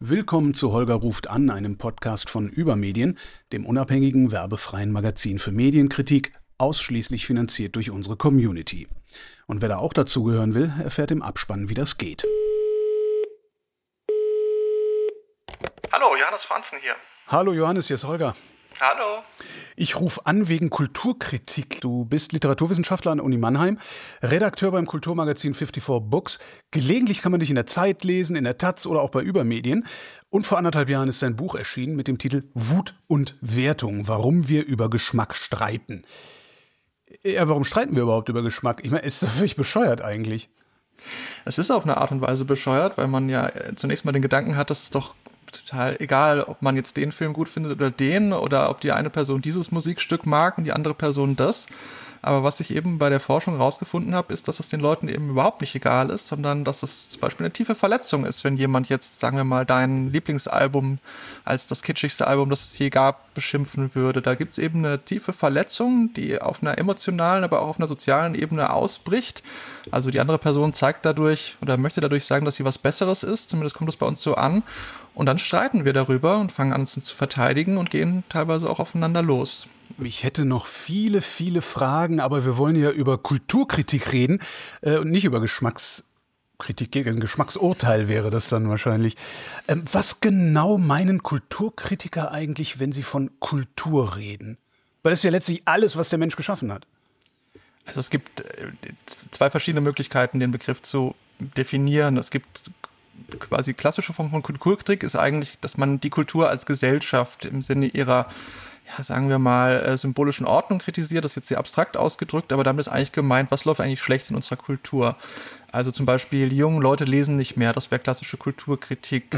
Willkommen zu Holger ruft an, einem Podcast von Übermedien, dem unabhängigen werbefreien Magazin für Medienkritik, ausschließlich finanziert durch unsere Community. Und wer da auch dazugehören will, erfährt im Abspann, wie das geht. Hallo, Johannes Franzen hier. Hallo Johannes, hier ist Holger. Hallo. Ich rufe an wegen Kulturkritik. Du bist Literaturwissenschaftler an der Uni Mannheim, Redakteur beim Kulturmagazin 54 Books. Gelegentlich kann man dich in der Zeit lesen, in der Taz oder auch bei Übermedien. Und vor 1,5 Jahren ist dein Buch erschienen mit dem Titel Wut und Wertung, warum wir über Geschmack streiten. Ja, warum streiten wir überhaupt über Geschmack? Ich meine, ist das völlig bescheuert eigentlich. Es ist auf eine Art und Weise bescheuert, weil man ja zunächst mal den Gedanken hat, dass es doch total egal, ob man jetzt den Film gut findet oder ob die eine Person dieses Musikstück mag und die andere Person das. Aber was ich eben bei der Forschung rausgefunden habe, ist, dass es den Leuten eben überhaupt nicht egal ist, sondern dass es zum Beispiel eine tiefe Verletzung ist, wenn jemand jetzt, sagen wir mal, dein Lieblingsalbum als das kitschigste Album, das es je gab, beschimpfen würde. Da gibt es eben eine tiefe Verletzung, die auf einer emotionalen, aber auch auf einer sozialen Ebene ausbricht. Also die andere Person zeigt dadurch oder möchte dadurch sagen, dass sie was Besseres ist. Zumindest kommt es bei uns so an. Und dann streiten wir darüber und fangen an, uns zu verteidigen und gehen teilweise auch aufeinander los. Ich hätte noch viele Fragen, aber wir wollen ja über Kulturkritik reden und nicht über Geschmackskritik. Ein Geschmacksurteil wäre das dann wahrscheinlich. Was genau meinen Kulturkritiker eigentlich, wenn sie von Kultur reden? Weil das ist ja letztlich alles, was der Mensch geschaffen hat. Also es gibt zwei verschiedene Möglichkeiten, den Begriff zu definieren. Es gibt quasi klassische Form von Kulturkritik ist eigentlich, dass man die Kultur als Gesellschaft im Sinne ihrer, ja, sagen wir mal, symbolischen Ordnung kritisiert. Das ist jetzt sehr abstrakt ausgedrückt, aber damit ist eigentlich gemeint, was läuft eigentlich schlecht in unserer Kultur. Also zum Beispiel, die jungen Leute lesen nicht mehr, das wäre klassische Kulturkritik.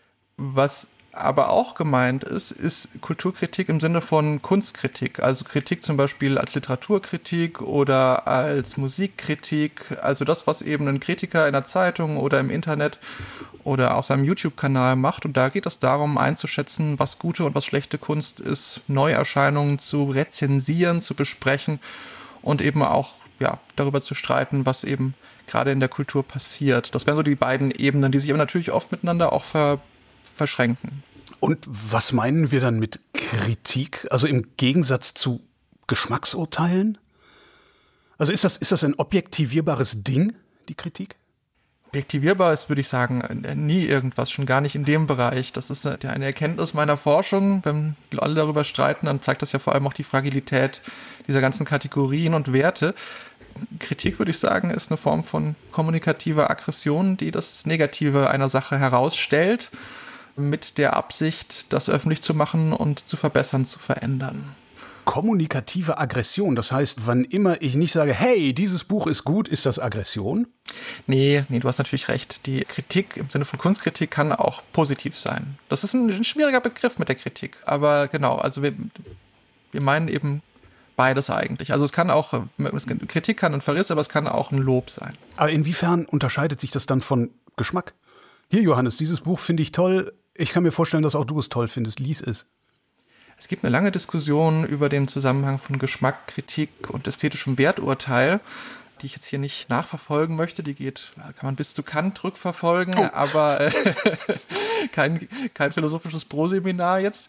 Was aber auch gemeint ist Kulturkritik im Sinne von Kunstkritik, also Kritik zum Beispiel als Literaturkritik oder als Musikkritik, also das, was eben ein Kritiker in der Zeitung oder im Internet oder auf seinem YouTube-Kanal macht. Und da geht es darum, einzuschätzen, was gute und was schlechte Kunst ist, Neuerscheinungen zu rezensieren, zu besprechen und eben auch darüber zu streiten, was eben gerade in der Kultur passiert. Das wären so die beiden Ebenen, die sich aber natürlich oft miteinander auch verschränken. Und was meinen wir dann mit Kritik? Also im Gegensatz zu Geschmacksurteilen? Also ist das ein objektivierbares Ding, die Kritik? Objektivierbar ist, würde ich sagen, nie irgendwas, schon gar nicht in dem Bereich. Das ist eine Erkenntnis meiner Forschung. Wenn alle darüber streiten, dann zeigt das ja vor allem auch die Fragilität dieser ganzen Kategorien und Werte. Kritik, würde ich sagen, ist eine Form von kommunikativer Aggression, die das Negative einer Sache herausstellt, mit der Absicht, das öffentlich zu machen und zu verbessern, zu verändern. Kommunikative Aggression, das heißt, wann immer ich nicht sage, hey, dieses Buch ist gut, ist das Aggression? Nee, du hast natürlich recht. Die Kritik im Sinne von Kunstkritik kann auch positiv sein. Das ist ein schwieriger Begriff mit der Kritik, aber genau, also wir meinen eben beides eigentlich. Also Kritik kann ein Verriss, aber es kann auch ein Lob sein. Aber inwiefern unterscheidet sich das dann von Geschmack? Hier, Johannes, dieses Buch finde ich toll. Ich kann mir vorstellen, dass auch du es toll findest. Lies es. Es gibt eine lange Diskussion über den Zusammenhang von Geschmack, Kritik und ästhetischem Werturteil, die ich jetzt hier nicht nachverfolgen möchte. Kann man bis zu Kant rückverfolgen, aber kein philosophisches Proseminar jetzt.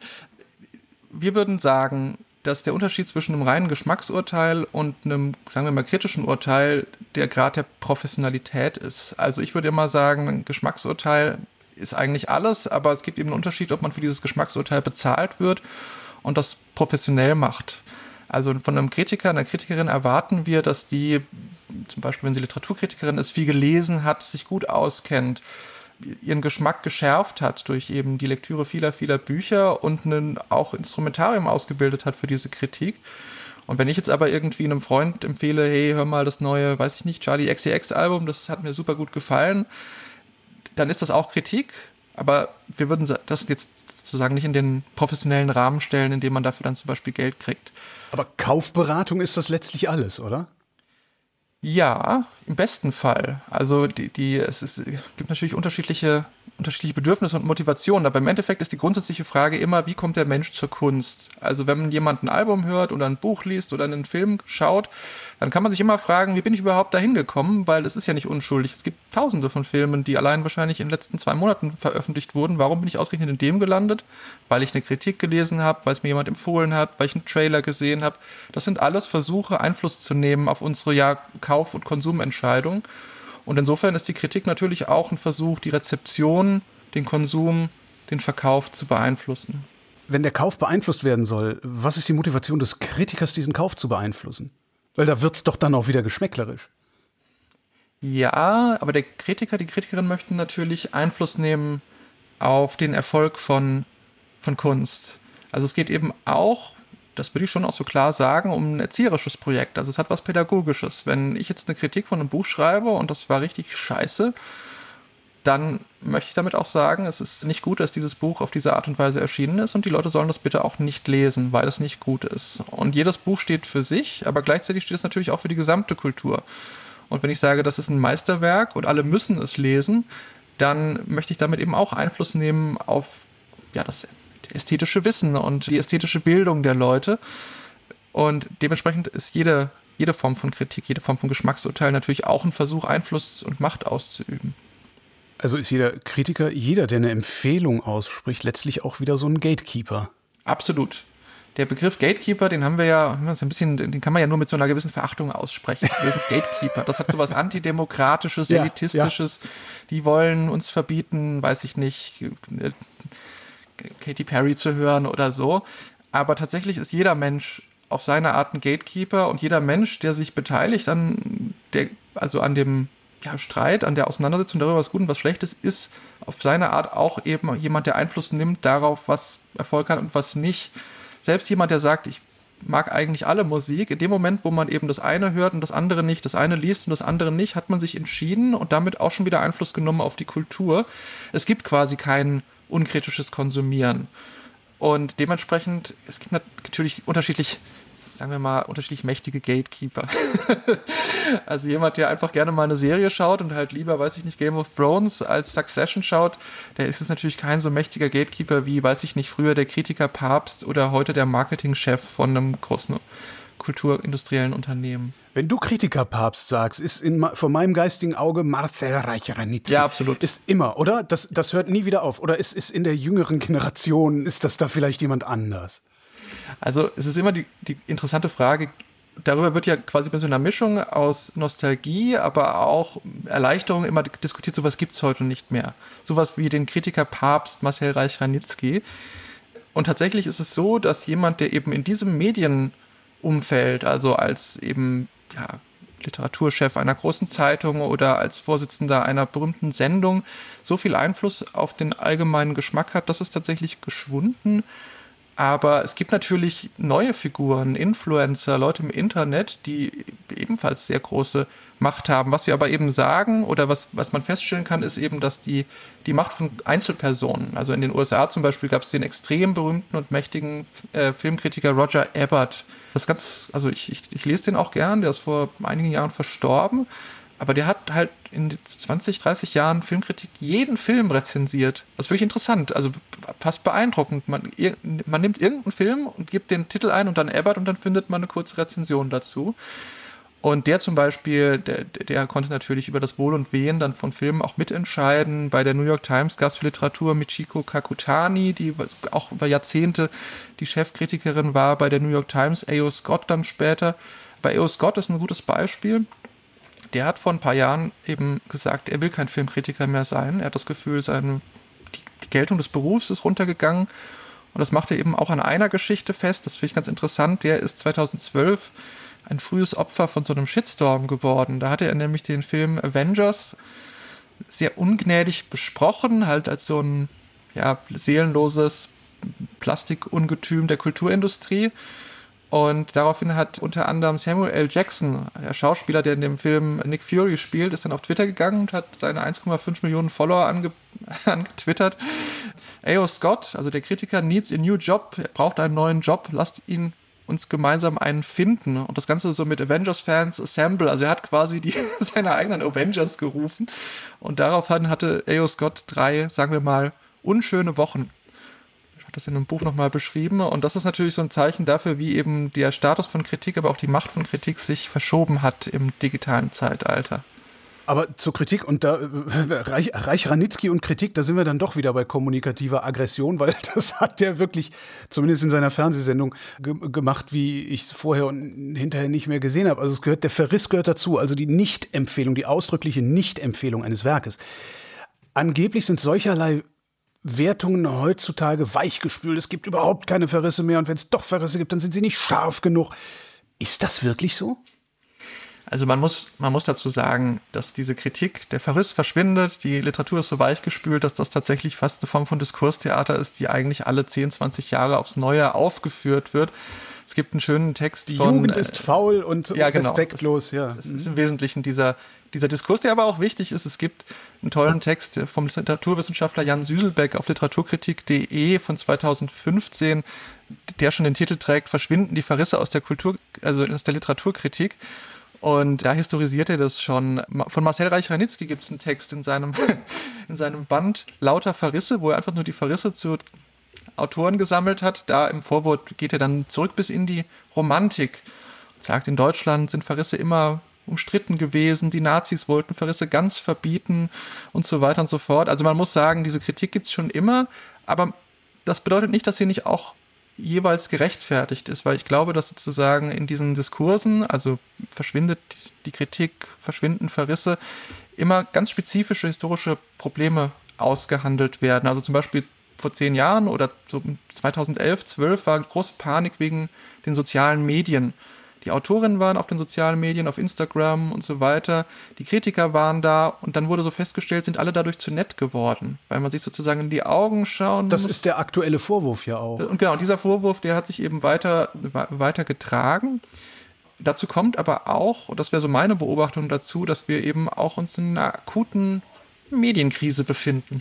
Wir würden sagen, dass der Unterschied zwischen einem reinen Geschmacksurteil und einem, sagen wir mal, kritischen Urteil der Grad der Professionalität ist. Also ich würde immer sagen, ein Geschmacksurteil ist eigentlich alles, aber es gibt eben einen Unterschied, ob man für dieses Geschmacksurteil bezahlt wird und das professionell macht. Also von einem Kritiker, einer Kritikerin erwarten wir, dass die, zum Beispiel wenn sie Literaturkritikerin ist, viel gelesen hat, sich gut auskennt, ihren Geschmack geschärft hat durch eben die Lektüre vieler Bücher und ein auch Instrumentarium ausgebildet hat für diese Kritik. Und wenn ich jetzt aber irgendwie einem Freund empfehle, hey, hör mal das neue, weiß ich nicht, Charli XCX Album, das hat mir super gut gefallen, dann ist das auch Kritik, aber wir würden das jetzt sozusagen nicht in den professionellen Rahmen stellen, indem man dafür dann zum Beispiel Geld kriegt. Aber Kaufberatung ist das letztlich alles, oder? Ja, im besten Fall. Also es gibt natürlich unterschiedliche unterschiedliche Bedürfnisse und Motivationen, aber im Endeffekt ist die grundsätzliche Frage immer, wie kommt der Mensch zur Kunst? Also wenn jemand ein Album hört oder ein Buch liest oder einen Film schaut, dann kann man sich immer fragen, wie bin ich überhaupt dahin gekommen? Weil es ist ja nicht unschuldig. Es gibt tausende von Filmen, die allein wahrscheinlich in den letzten 2 Monaten veröffentlicht wurden. Warum bin ich ausgerechnet in dem gelandet? Weil ich eine Kritik gelesen habe, weil es mir jemand empfohlen hat, weil ich einen Trailer gesehen habe. Das sind alles Versuche, Einfluss zu nehmen auf unsere Kauf- und Konsumentscheidung. Und insofern ist die Kritik natürlich auch ein Versuch, die Rezeption, den Konsum, den Verkauf zu beeinflussen. Wenn der Kauf beeinflusst werden soll, was ist die Motivation des Kritikers, diesen Kauf zu beeinflussen? Weil da wird's doch dann auch wieder geschmäcklerisch. Ja, aber der Kritiker, die Kritikerin möchten natürlich Einfluss nehmen auf den Erfolg von Kunst. Also es geht eben auch, das würde ich schon auch so klar sagen, um ein erzieherisches Projekt. Also es hat was Pädagogisches. Wenn ich jetzt eine Kritik von einem Buch schreibe und das war richtig scheiße, dann möchte ich damit auch sagen, es ist nicht gut, dass dieses Buch auf diese Art und Weise erschienen ist und die Leute sollen das bitte auch nicht lesen, weil es nicht gut ist. Und jedes Buch steht für sich, aber gleichzeitig steht es natürlich auch für die gesamte Kultur. Und wenn ich sage, das ist ein Meisterwerk und alle müssen es lesen, dann möchte ich damit eben auch Einfluss nehmen auf das ästhetische Wissen und die ästhetische Bildung der Leute. Und dementsprechend ist jede Form von Kritik, jede Form von Geschmacksurteil natürlich auch ein Versuch, Einfluss und Macht auszuüben. Also ist jeder Kritiker, jeder, der eine Empfehlung ausspricht, letztlich auch wieder so ein Gatekeeper. Absolut. Der Begriff Gatekeeper, den haben wir ja, den kann man ja nur mit so einer gewissen Verachtung aussprechen. Wir sind Gatekeeper. Das hat so was Antidemokratisches, Elitistisches. Ja. Die wollen uns verbieten, weiß ich nicht, Katy Perry zu hören oder so. Aber tatsächlich ist jeder Mensch auf seine Art ein Gatekeeper und jeder Mensch, der sich beteiligt an dem Streit, an der Auseinandersetzung darüber, was gut und was schlecht ist, ist auf seine Art auch eben jemand, der Einfluss nimmt darauf, was Erfolg hat und was nicht. Selbst jemand, der sagt, ich mag eigentlich alle Musik, in dem Moment, wo man eben das eine hört und das andere nicht, das eine liest und das andere nicht, hat man sich entschieden und damit auch schon wieder Einfluss genommen auf die Kultur. Es gibt quasi kein unkritisches Konsumieren. Und dementsprechend, es gibt natürlich unterschiedlich mächtige Gatekeeper. Also jemand, der einfach gerne mal eine Serie schaut und halt lieber, weiß ich nicht, Game of Thrones als Succession schaut, der ist jetzt natürlich kein so mächtiger Gatekeeper wie, weiß ich nicht, früher der Kritiker Papst oder heute der Marketingchef von einem großen kulturindustriellen Unternehmen. Wenn du Kritiker-Papst sagst, ist vor meinem geistigen Auge Marcel Reich-Ranitzky. Ja, absolut. Ist immer, oder? Das hört nie wieder auf. Oder ist in der jüngeren Generation, ist das da vielleicht jemand anders? Also es ist immer die interessante Frage, darüber wird ja quasi mit so einer Mischung aus Nostalgie, aber auch Erleichterung immer diskutiert, sowas gibt es heute nicht mehr. Sowas wie den Kritiker Papst Marcel Reich-Ranitzky. Und tatsächlich ist es so, dass jemand, der eben in diesem Medienumfeld, also als eben Literaturchef einer großen Zeitung oder als Vorsitzender einer berühmten Sendung so viel Einfluss auf den allgemeinen Geschmack hat, das ist tatsächlich geschwunden. Aber es gibt natürlich neue Figuren, Influencer, Leute im Internet, die ebenfalls sehr große Macht haben. Was wir aber eben sagen oder was man feststellen kann, ist eben, dass die Macht von Einzelpersonen, also in den USA zum Beispiel gab es den extrem berühmten und mächtigen Filmkritiker Roger Ebert. Ich lese den auch gern, der ist vor einigen Jahren verstorben. Aber der hat halt in 20, 30 Jahren Filmkritik jeden Film rezensiert. Das ist wirklich interessant, also fast beeindruckend. Man nimmt irgendeinen Film und gibt den Titel ein und dann Ebert und dann findet man eine kurze Rezension dazu. Und der zum Beispiel, der konnte natürlich über das Wohl und Wehe dann von Filmen auch mitentscheiden. Bei der New York Times gab es für Literatur Michiko Kakutani, die auch über Jahrzehnte die Chefkritikerin war bei der New York Times, A.O. Scott dann später. Bei A.O. Scott ist ein gutes Beispiel. Der hat vor ein paar Jahren eben gesagt, er will kein Filmkritiker mehr sein. Er hat das Gefühl, die Geltung des Berufs ist runtergegangen. Und das macht er eben auch an einer Geschichte fest. Das finde ich ganz interessant. Der ist 2012 ein frühes Opfer von so einem Shitstorm geworden. Da hatte er nämlich den Film Avengers sehr ungnädig besprochen, halt als so ein seelenloses Plastikungetüm der Kulturindustrie. Und daraufhin hat unter anderem Samuel L. Jackson, der Schauspieler, der in dem Film Nick Fury spielt, ist dann auf Twitter gegangen und hat seine 1,5 Millionen Follower angetwittert. A.O. Scott, also der Kritiker, needs a new job, er braucht einen neuen Job, lasst ihn uns gemeinsam einen finden. Und das Ganze so mit Avengers-Fans Assemble. Also er hat quasi seine eigenen Avengers gerufen. Und daraufhin hatte A.O. Scott 3, sagen wir mal, unschöne Wochen. Ich habe das in einem Buch nochmal beschrieben. Und das ist natürlich so ein Zeichen dafür, wie eben der Status von Kritik, aber auch die Macht von Kritik sich verschoben hat im digitalen Zeitalter. Aber zur Kritik und da Reich Ranitzky und Kritik, da sind wir dann doch wieder bei kommunikativer Aggression, weil das hat der wirklich, zumindest in seiner Fernsehsendung, gemacht, wie ich es vorher und hinterher nicht mehr gesehen habe. Also der Verriss gehört dazu, also die Nicht-Empfehlung, die ausdrückliche Nicht-Empfehlung eines Werkes. Angeblich sind solcherlei Wertungen heutzutage weichgespült. Es gibt überhaupt keine Verrisse mehr und wenn es doch Verrisse gibt, dann sind sie nicht scharf genug. Ist das wirklich so? Also man muss dazu sagen, dass diese Kritik, der Verriss verschwindet, die Literatur ist so weichgespült, dass das tatsächlich fast eine Form von Diskurstheater ist, die eigentlich alle 10, 20 Jahre aufs Neue aufgeführt wird. Es gibt einen schönen Text die von... Die Jugend ist faul und respektlos. Das ist im Wesentlichen dieser Diskurs, der aber auch wichtig ist. Es gibt einen tollen Text vom Literaturwissenschaftler Jan Süselbeck auf literaturkritik.de von 2015, der schon den Titel trägt, Verschwinden die Verrisse aus der Kultur, also aus der Literaturkritik. Und da historisiert er das schon. Von Marcel Reich-Ranitzky gibt es einen Text in seinem Band Lauter Verrisse, wo er einfach nur die Verrisse zu Autoren gesammelt hat. Da im Vorwort geht er dann zurück bis in die Romantik und sagt, in Deutschland sind Verrisse immer umstritten gewesen, die Nazis wollten Verrisse ganz verbieten und so weiter und so fort. Also man muss sagen, diese Kritik gibt es schon immer, aber das bedeutet nicht, dass sie nicht auch jeweils gerechtfertigt ist, weil ich glaube, dass sozusagen in diesen Diskursen, also verschwindet die Kritik, verschwinden Verrisse, immer ganz spezifische historische Probleme ausgehandelt werden. Also zum Beispiel vor 10 Jahren oder so 2011, 12 war große Panik wegen den sozialen Medien. Die Autorinnen waren auf den sozialen Medien, auf Instagram und so weiter. Die Kritiker waren da und dann wurde so festgestellt, sind alle dadurch zu nett geworden, weil man sich sozusagen in die Augen schauen Das muss. ist der aktuelle Vorwurf ja auch. Und genau, dieser Vorwurf, der hat sich eben weiter getragen. Dazu kommt aber auch, und das wäre so meine Beobachtung dazu, dass wir eben auch uns in einer akuten Medienkrise befinden.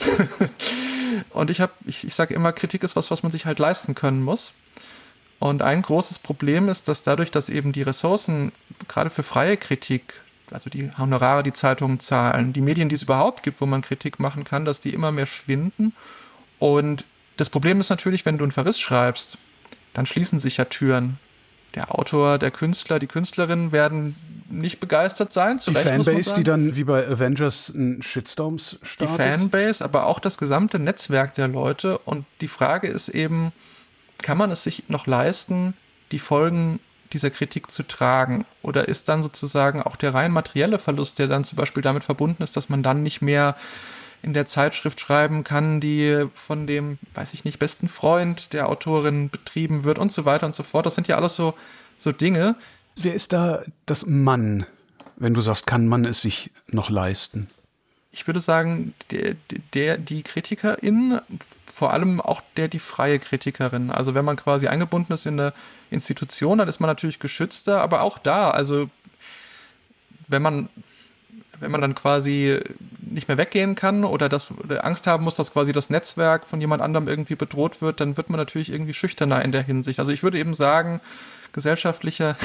Und ich sage immer, Kritik ist was man sich halt leisten können muss. Und ein großes Problem ist, dass dadurch, dass eben die Ressourcen, gerade für freie Kritik, also die Honorare, die Zeitungen zahlen, die Medien, die es überhaupt gibt, wo man Kritik machen kann, dass die immer mehr schwinden. Und das Problem ist natürlich, wenn du einen Verriss schreibst, dann schließen sich ja Türen. Der Autor, der Künstler, die Künstlerin werden nicht begeistert sein. Die Fanbase, die dann wie bei Avengers Shitstorms startet. Die Fanbase, aber auch das gesamte Netzwerk der Leute. Und die Frage ist eben, kann man es sich noch leisten, die Folgen dieser Kritik zu tragen? Oder ist dann sozusagen auch der rein materielle Verlust, der dann zum Beispiel damit verbunden ist, dass man dann nicht mehr in der Zeitschrift schreiben kann, die von dem, weiß ich nicht, besten Freund der Autorin betrieben wird und so weiter und so fort. Das sind ja alles so Dinge. Wer ist da das Mann, wenn du sagst, kann man es sich noch leisten? Ich würde sagen, die Kritikerin, vor allem auch die freie Kritikerin. Also wenn man quasi eingebunden ist in eine Institution, dann ist man natürlich geschützter, aber auch da, also wenn man dann quasi nicht mehr weggehen kann oder Angst haben muss, dass quasi das Netzwerk von jemand anderem irgendwie bedroht wird, dann wird man natürlich irgendwie schüchterner in der Hinsicht. Also ich würde eben sagen, gesellschaftlicher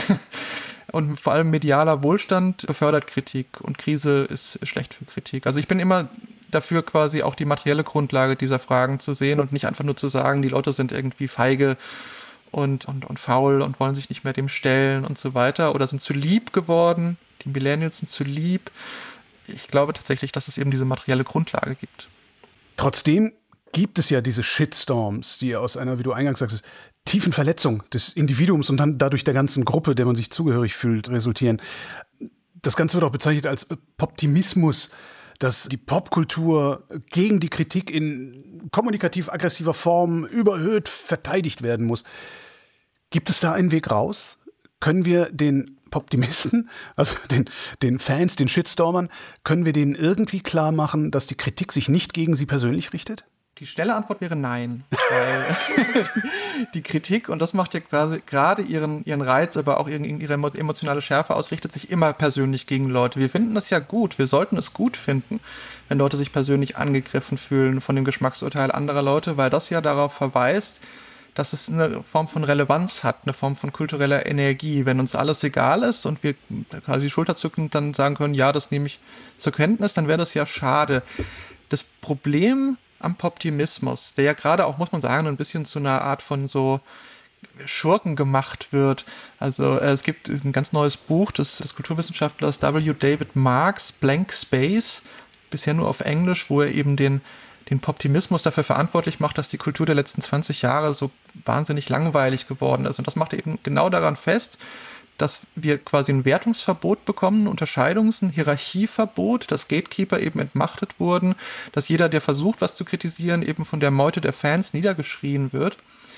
und vor allem medialer Wohlstand befördert Kritik und Krise ist schlecht für Kritik. Also ich bin immer dafür, quasi auch die materielle Grundlage dieser Fragen zu sehen und nicht einfach nur zu sagen, die Leute sind irgendwie feige und faul und wollen sich nicht mehr dem stellen und so weiter oder sind zu lieb geworden. Die Millennials sind zu lieb. Ich glaube tatsächlich, dass es eben diese materielle Grundlage gibt. Trotzdem gibt es ja diese Shitstorms, die aus einer, wie du eingangs sagst, tiefen Verletzung des Individuums und dann dadurch der ganzen Gruppe, der man sich zugehörig fühlt, resultieren. Das Ganze wird auch bezeichnet als Poptimismus, dass die Popkultur gegen die Kritik in kommunikativ-aggressiver Form überhöht verteidigt werden muss. Gibt es da einen Weg raus? Können wir den Poptimisten, also den Fans, den Shitstormern, können wir denen irgendwie klar machen, dass die Kritik sich nicht gegen sie persönlich richtet? Die schnelle Antwort wäre nein, weil die Kritik, und das macht ja gerade ihren Reiz, aber auch ihre emotionale Schärfe aus, richtet sich immer persönlich gegen Leute. Wir finden das ja gut, wir sollten es gut finden, wenn Leute sich persönlich angegriffen fühlen von dem Geschmacksurteil anderer Leute, weil das ja darauf verweist, dass es eine Form von Relevanz hat, eine Form von kultureller Energie. Wenn uns alles egal ist und wir quasi schulterzuckend dann sagen können, ja, das nehme ich zur Kenntnis, dann wäre das ja schade. Das Problem am Poptimismus, der ja gerade auch, muss man sagen, ein bisschen zu einer Art von so Schurken gemacht wird. Also es gibt ein ganz neues Buch des Kulturwissenschaftlers W. David Marks, Blank Space, bisher nur auf Englisch, wo er eben den Poptimismus dafür verantwortlich macht, dass die Kultur der letzten 20 Jahre so wahnsinnig langweilig geworden ist. Und das macht er eben genau daran fest, dass wir quasi ein Wertungsverbot bekommen, ein ein Hierarchieverbot, dass Gatekeeper eben entmachtet wurden, dass jeder, der versucht, was zu kritisieren, eben von der Meute der Fans niedergeschrien wird.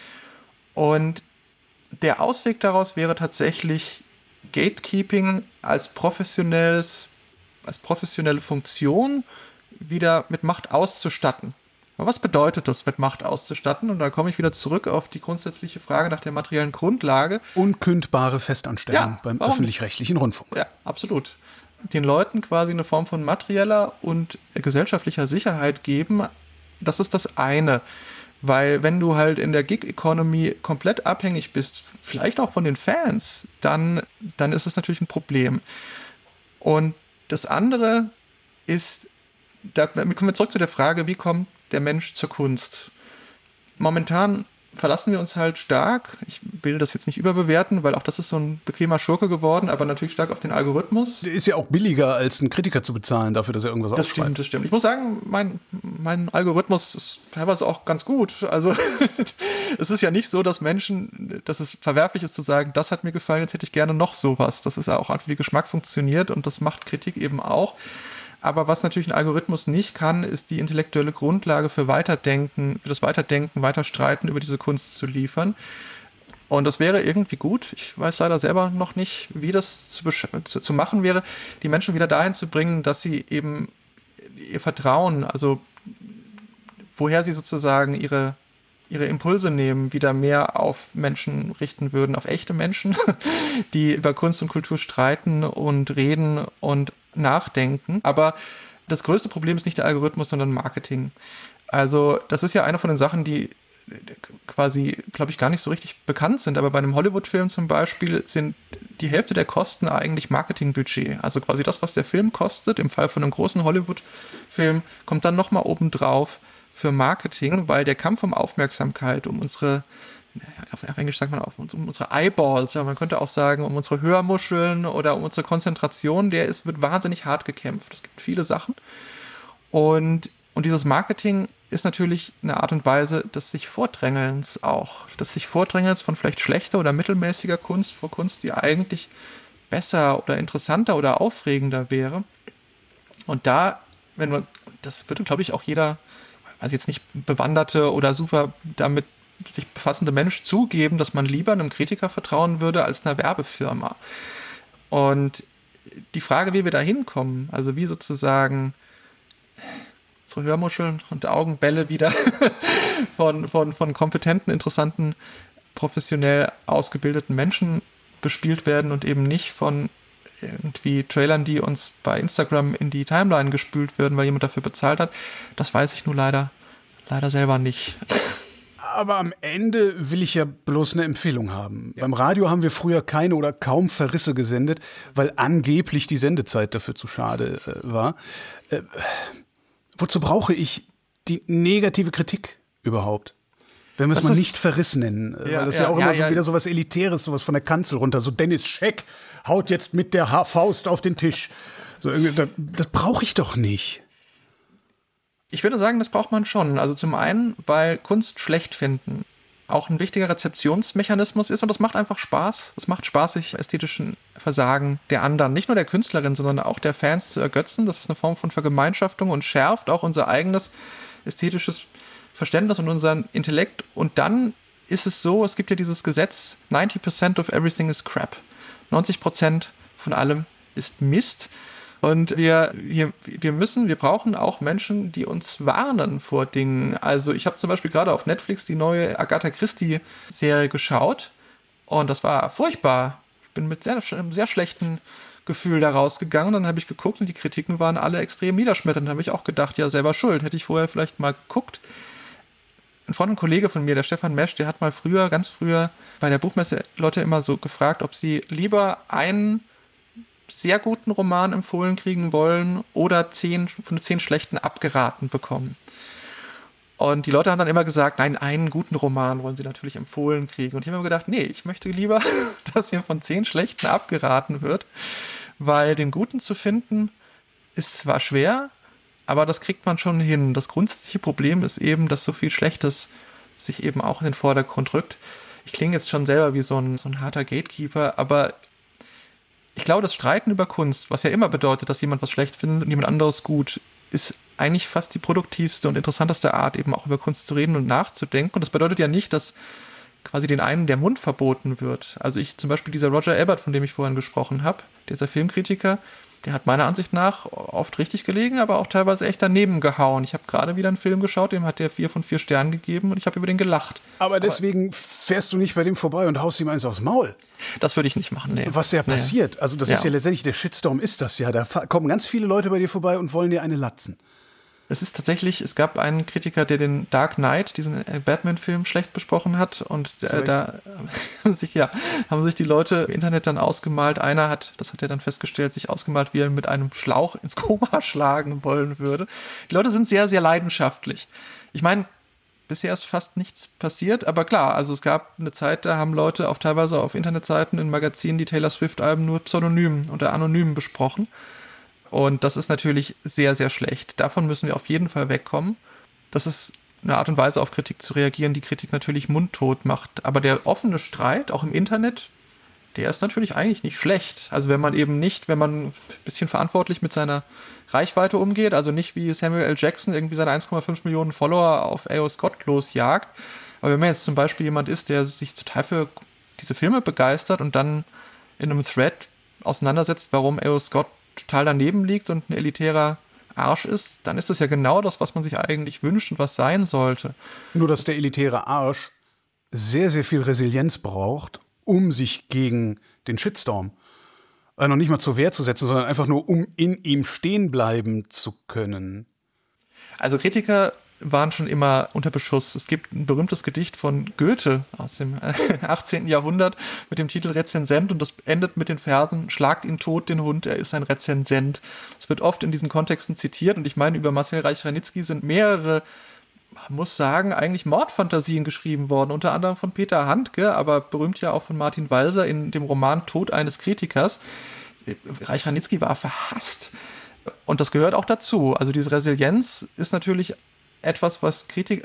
Und der Ausweg daraus wäre tatsächlich Gatekeeping als professionelle Funktion wieder mit Macht auszustatten. Aber was bedeutet das, mit Macht auszustatten? Und da komme ich wieder zurück auf die grundsätzliche Frage nach der materiellen Grundlage. Unkündbare Festanstellung beim öffentlich-rechtlichen Rundfunk. Ja, absolut. Den Leuten quasi eine Form von materieller und gesellschaftlicher Sicherheit geben, das ist das eine. Weil wenn du halt in der Gig-Economy komplett abhängig bist, vielleicht auch von den Fans, dann ist es natürlich ein Problem. Und das andere ist, da kommen wir zurück zu der Frage, wie kommt der Mensch zur Kunst? Momentan verlassen wir uns halt stark, ich will das jetzt nicht überbewerten, weil auch das ist so ein bequemer Schurke geworden, aber natürlich stark auf den Algorithmus. Der ist ja auch billiger, als einen Kritiker zu bezahlen dafür, dass er irgendwas aufschreibt. Das stimmt. Ich muss sagen, mein Algorithmus ist teilweise auch ganz gut. Also es ist ja nicht so, dass es verwerflich ist zu sagen, das hat mir gefallen, jetzt hätte ich gerne noch sowas. Das ist ja auch einfach, wie Geschmack funktioniert und das macht Kritik eben auch. Aber was natürlich ein Algorithmus nicht kann, ist die intellektuelle Grundlage für das Weiterdenken, Weiterstreiten über diese Kunst zu liefern. Und das wäre irgendwie gut. Ich weiß leider selber noch nicht, wie das zu machen wäre, die Menschen wieder dahin zu bringen, dass sie eben ihr Vertrauen, also woher sie sozusagen ihre Impulse nehmen, wieder mehr auf Menschen richten würden, auf echte Menschen, die über Kunst und Kultur streiten und reden und nachdenken. Aber das größte Problem ist nicht der Algorithmus, sondern Marketing. Also das ist ja eine von den Sachen, die quasi, glaube ich, gar nicht so richtig bekannt sind. Aber bei einem Hollywood-Film zum Beispiel sind die Hälfte der Kosten eigentlich Marketingbudget. Also quasi das, was der Film kostet, im Fall von einem großen Hollywood-Film, kommt dann nochmal obendrauf für Marketing, weil der Kampf um Aufmerksamkeit, um unsere, auf Englisch sagt man, um unsere Eyeballs, aber man könnte auch sagen, um unsere Hörmuscheln oder um unsere Konzentration, wird wahnsinnig hart gekämpft. Es gibt viele Sachen. Und dieses Marketing ist natürlich eine Art und Weise des sich Vordrängelns auch. Des sich Vordrängelns von vielleicht schlechter oder mittelmäßiger Kunst vor Kunst, die eigentlich besser oder interessanter oder aufregender wäre. Und das würde, glaube ich, auch jeder, also jetzt nicht bewanderte oder super damit sich befassende Mensch zugeben, dass man lieber einem Kritiker vertrauen würde als einer Werbefirma. Und die Frage, wie wir da hinkommen, also wie sozusagen unsere Hörmuscheln und Augenbälle wieder von kompetenten, interessanten, professionell ausgebildeten Menschen bespielt werden und eben nicht von irgendwie Trailern, die uns bei Instagram in die Timeline gespült werden, weil jemand dafür bezahlt hat, das weiß ich nur leider selber nicht. Aber am Ende will ich ja bloß eine Empfehlung haben. Ja. Beim Radio haben wir früher keine oder kaum Verrisse gesendet, weil angeblich die Sendezeit dafür zu schade war. Wozu brauche ich die negative Kritik überhaupt? Wenn wir es mal nicht Verriss nennen. Weil das ja auch immer so wieder so was Elitäres, sowas von der Kanzel runter. So Dennis Scheck haut jetzt mit der Faust auf den Tisch. So, das brauche ich doch nicht. Ich würde sagen, das braucht man schon. Also zum einen, weil Kunst schlecht finden auch ein wichtiger Rezeptionsmechanismus ist und das macht einfach Spaß. Es macht Spaß, sich ästhetischen Versagen der anderen, nicht nur der Künstlerin, sondern auch der Fans zu ergötzen. Das ist eine Form von Vergemeinschaftung und schärft auch unser eigenes ästhetisches Verständnis und unseren Intellekt. Und dann ist es so, es gibt ja dieses Gesetz, 90% of everything is crap. 90% von allem ist Mist. Und wir brauchen auch Menschen, die uns warnen vor Dingen. Also ich habe zum Beispiel gerade auf Netflix die neue Agatha Christie-Serie geschaut und das war furchtbar. Ich bin mit einem sehr schlechten Gefühl da rausgegangen. Dann habe ich geguckt und die Kritiken waren alle extrem niederschmetternd. Dann habe ich auch gedacht, ja, selber schuld. Hätte ich vorher vielleicht mal geguckt. ein Freund und Kollege von mir, der Stefan Mesch, der hat mal ganz früher bei der Buchmesse Leute immer so gefragt, ob sie lieber einen sehr guten Roman empfohlen kriegen wollen oder 10 schlechten abgeraten bekommen. Und die Leute haben dann immer gesagt, nein, einen guten Roman wollen sie natürlich empfohlen kriegen. Und ich habe mir gedacht, nee, ich möchte lieber, dass mir von 10 schlechten abgeraten wird, weil den guten zu finden ist zwar schwer, aber das kriegt man schon hin. Das grundsätzliche Problem ist eben, dass so viel Schlechtes sich eben auch in den Vordergrund rückt. Ich klinge jetzt schon selber wie so ein harter Gatekeeper, aber ich glaube, das Streiten über Kunst, was ja immer bedeutet, dass jemand was schlecht findet und jemand anderes gut, ist eigentlich fast die produktivste und interessanteste Art, eben auch über Kunst zu reden und nachzudenken. Und das bedeutet ja nicht, dass quasi den einen der Mund verboten wird. Also zum Beispiel dieser Roger Ebert, von dem ich vorhin gesprochen habe, dieser Filmkritiker, der hat meiner Ansicht nach oft richtig gelegen, aber auch teilweise echt daneben gehauen. Ich habe gerade wieder einen Film geschaut, dem hat der 4 von 4 Sternen gegeben und ich habe über den gelacht. Aber deswegen fährst du nicht bei dem vorbei und haust ihm eins aufs Maul. Das würde ich nicht machen, nee. Was ja passiert, also das ist ja letztendlich, der Shitstorm ist das ja. Da kommen ganz viele Leute bei dir vorbei und wollen dir eine latzen. Es ist tatsächlich, es gab einen Kritiker, der den Dark Knight, diesen Batman-Film, schlecht besprochen hat und da haben sich die Leute im Internet dann ausgemalt. Einer hat, das hat er dann festgestellt, sich ausgemalt, wie er mit einem Schlauch ins Koma schlagen wollen würde. Die Leute sind sehr, sehr leidenschaftlich. Ich meine, bisher ist fast nichts passiert, aber klar, also es gab eine Zeit, da haben Leute teilweise auf Internetseiten, in Magazinen die Taylor Swift-Alben nur pseudonym oder anonym besprochen. Und das ist natürlich sehr, sehr schlecht. Davon müssen wir auf jeden Fall wegkommen. Das ist eine Art und Weise, auf Kritik zu reagieren, die Kritik natürlich mundtot macht. Aber der offene Streit, auch im Internet, der ist natürlich eigentlich nicht schlecht. Also wenn man ein bisschen verantwortlich mit seiner Reichweite umgeht, also nicht wie Samuel L. Jackson irgendwie seine 1,5 Millionen Follower auf A.O. Scott losjagt. Aber wenn man jetzt zum Beispiel jemand ist, der sich total für diese Filme begeistert und dann in einem Thread auseinandersetzt, warum A.O. Scott total daneben liegt und ein elitärer Arsch ist, dann ist das ja genau das, was man sich eigentlich wünscht und was sein sollte. Nur, dass der elitäre Arsch sehr, sehr viel Resilienz braucht, um sich gegen den Shitstorm noch nicht mal zur Wehr zu setzen, sondern einfach nur, um in ihm stehen bleiben zu können. Also Kritiker waren schon immer unter Beschuss. Es gibt ein berühmtes Gedicht von Goethe aus dem 18. Jahrhundert mit dem Titel Rezensent und das endet mit den Versen: Schlagt ihn tot, den Hund, er ist ein Rezensent. Das wird oft in diesen Kontexten zitiert und ich meine, über Marcel Reich-Ranitzky sind mehrere, man muss sagen, eigentlich Mordfantasien geschrieben worden, unter anderem von Peter Handke, aber berühmt ja auch von Martin Walser in dem Roman Tod eines Kritikers. Reich-Ranitzky war verhasst und das gehört auch dazu. Also diese Resilienz ist natürlich etwas, was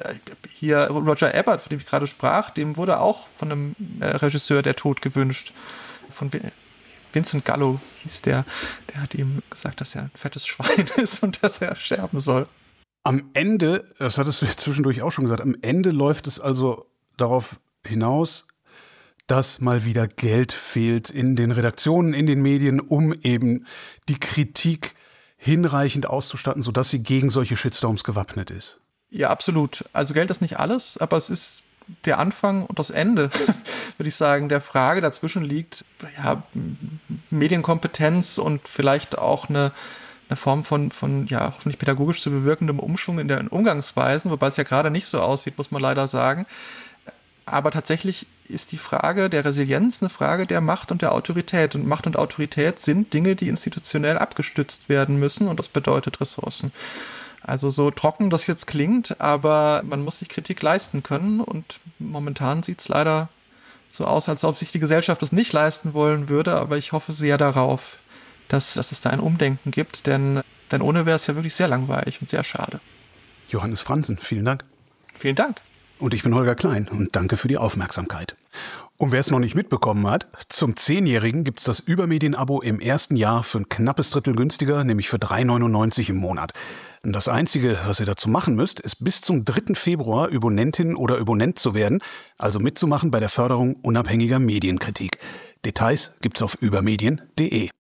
hier Roger Ebert, von dem ich gerade sprach, dem wurde auch von einem Regisseur der Tod gewünscht. Von Vincent Gallo hieß der hat ihm gesagt, dass er ein fettes Schwein ist und dass er sterben soll. Am Ende, das hattest du ja zwischendurch auch schon gesagt, am Ende läuft es also darauf hinaus, dass mal wieder Geld fehlt in den Redaktionen, in den Medien, um eben die Kritik hinreichend auszustatten, sodass sie gegen solche Shitstorms gewappnet ist. Ja, absolut. Also Geld ist nicht alles, aber es ist der Anfang und das Ende, würde ich sagen, der Frage. Dazwischen liegt Medienkompetenz und vielleicht auch eine Form von hoffentlich pädagogisch zu bewirkendem Umschwung in den Umgangsweisen, wobei es ja gerade nicht so aussieht, muss man leider sagen. Aber tatsächlich ist die Frage der Resilienz eine Frage der Macht und der Autorität. Und Macht und Autorität sind Dinge, die institutionell abgestützt werden müssen und das bedeutet Ressourcen. Also so trocken das jetzt klingt, aber man muss sich Kritik leisten können und momentan sieht es leider so aus, als ob sich die Gesellschaft das nicht leisten wollen würde, aber ich hoffe sehr darauf, dass es da ein Umdenken gibt, denn ohne wäre es ja wirklich sehr langweilig und sehr schade. Johannes Franzen, vielen Dank. Vielen Dank. Und ich bin Holger Klein und danke für die Aufmerksamkeit. Und wer es noch nicht mitbekommen hat, zum 10-Jährigen gibt's das Übermedien-Abo im ersten Jahr für ein knappes Drittel günstiger, nämlich für 3,99 im Monat. Und das Einzige, was ihr dazu machen müsst, ist bis zum 3. Februar Abonnentin oder Abonnent zu werden, also mitzumachen bei der Förderung unabhängiger Medienkritik. Details gibt's auf übermedien.de.